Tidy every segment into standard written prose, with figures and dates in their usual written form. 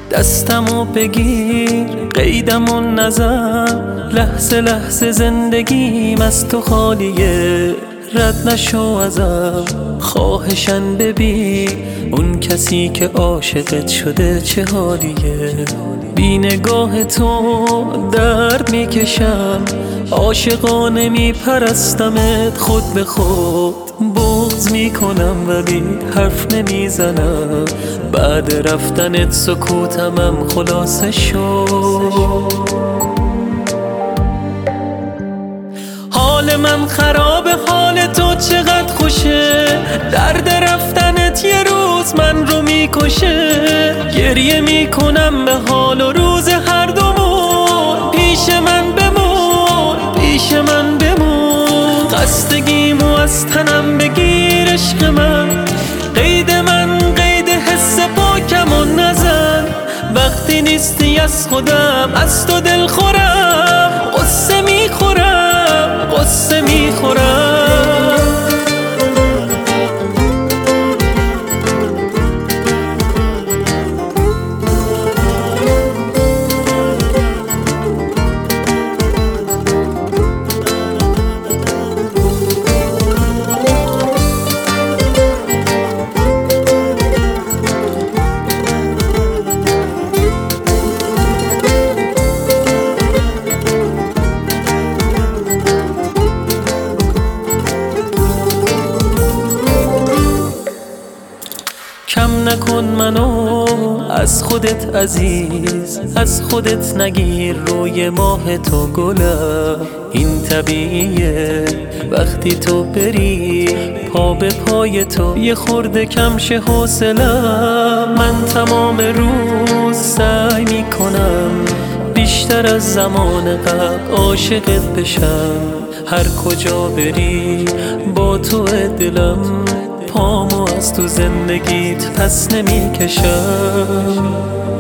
دستمو بگیر قیدمو نزن، لحظه لحظه زندگیم از تو خالیه. رد نشو ازم خواهشن ببین اون کسی که عاشقت شده چه حالیه. بی نگاه تو درد میکشم، عاشقانه میپرستمت خود به خود. بغض میکنم ولی حرف نمیزنم، بعد رفتنت سکوتمم خلاصه شد. حال من خرابه، حال تو چقدر خوشه، درد رفتنت یه روز من رو میکشه. گریه میکنم به حال و روز هر دومون، پیش من بمون پیش من بمون. خستگیمو از تنم بگیر عشق من، قید حس پاکمو نزن. وقتی نیستی از خودم از تو دل خورم، قصه میخورم قصه میخورم. کم نکن منو از خودت عزیز، از خودت نگیر روی ماه تو گلم. این طبیعیه وقتی تو بری، پا به پای تو یه خورده کم شه حوصلم. من تمام روز سعی میکنم بیشتر از زمان قبل عاشقت بشم. هر کجا بری با تو دلم، پامو از تو زندگیت پس نمیکشم.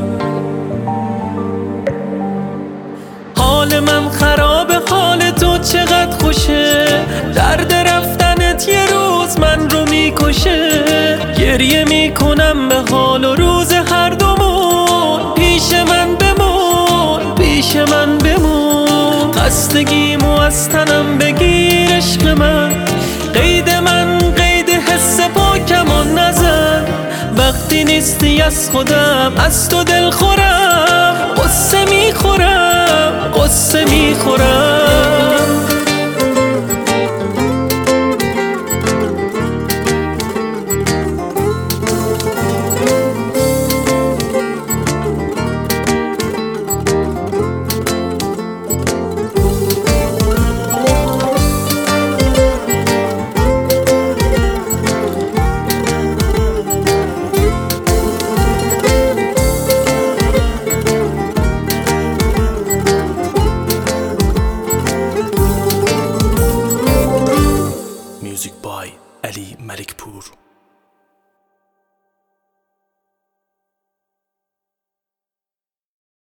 حال من خرابه، حال تو چقدر خوشه، درد رفتنت یه روز من رو میکشه. گریه میکنم به حال و روز هر دومون، پیش من بمون پیش من بمون. خستگیمو از تنم بگیر عشق من، قید حس پاکمو نزن. وقتی نیستی از خودم از تو دل خورم، قصه میخورم قصه میخورم.